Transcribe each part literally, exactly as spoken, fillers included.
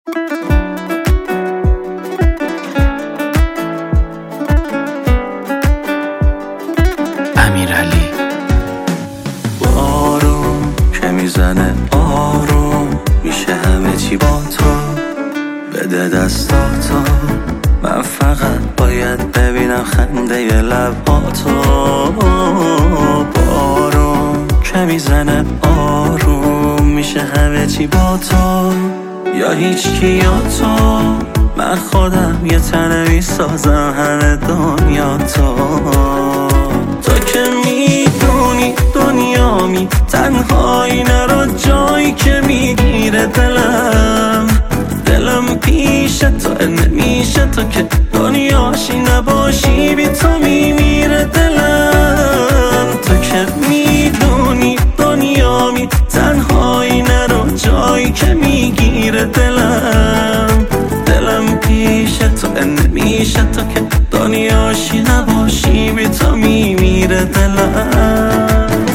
امیرعلی. بارون که میزنه آروم میشه همه چی با تو، بده دستاتو، من فقط باید ببینم خنده ی لباتو. بارون که میزنه آروم میشه همه چی با تو، یا هیچ کی یا تو، من خودم یه تنه میسازم همه دنیا تو. تو که میدونی دنیامی تنهایی، نرو جایی که میگیره دلم، دلم پیش تو نمیشه، تو که دنیاشی نباشی بی تو میمیره دلم. تو که میدونی دنیامی تنهایی، نرو جایی که میگیره دلم، دلم پیش تو نمیشه، تو که دنیاشی نباشی بی تو میمیره دلم.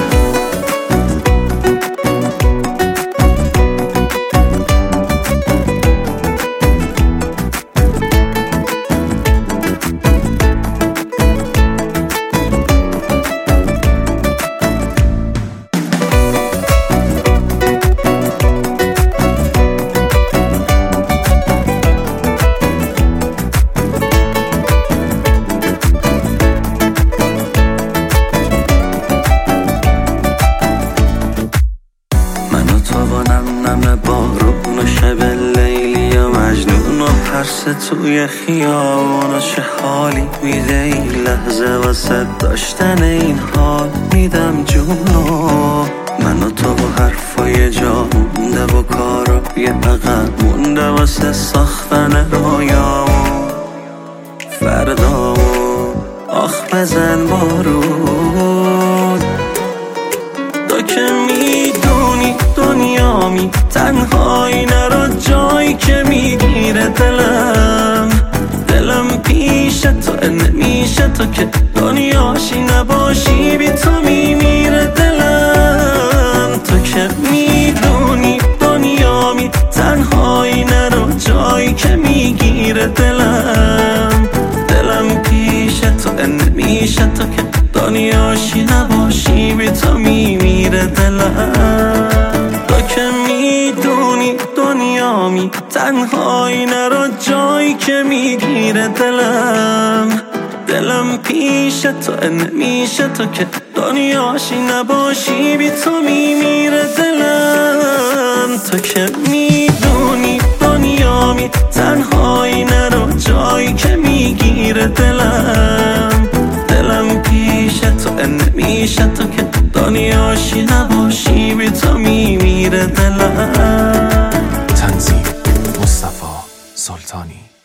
نم بارون و شب لیلی و مجنون و پرس توی خیابون، و چه حالی میده این لحظه واسه داشتن این حال، میدم جونو. من و تو و حرفای جا مونده و کارا یه عقب مونده واسه ساختن رویامون فردامون. آخ بزن بارون، تو که میدونی دنیامی تنهایی، نرو جایی که میگیره دلم، دلم پیش تو نمیشه، تو که دنیاشی نباشی بی تو میمیره دلم. تو که میدونی دنیامی تنهایی، نرو جایی که میگیره دلم، دلم پیش تو نمیشه، تو که دنیاشی نباشی بی تو میمیره دلم. تو که میدونی دنیامی تنهایی، نرو جایی که میگیره دلم، دلم پیش تو نمیشه، تو که دنیاشی نباشی بی تو میمیره دلم. تو که میدونی دنیامی تنهایی، نرو جایی که میگیره دلم، دلم پیش تو نمیشه، تو که دنیاشی نباشی بی تو میمیره دلم. تنظیم مصطفی سلطانی.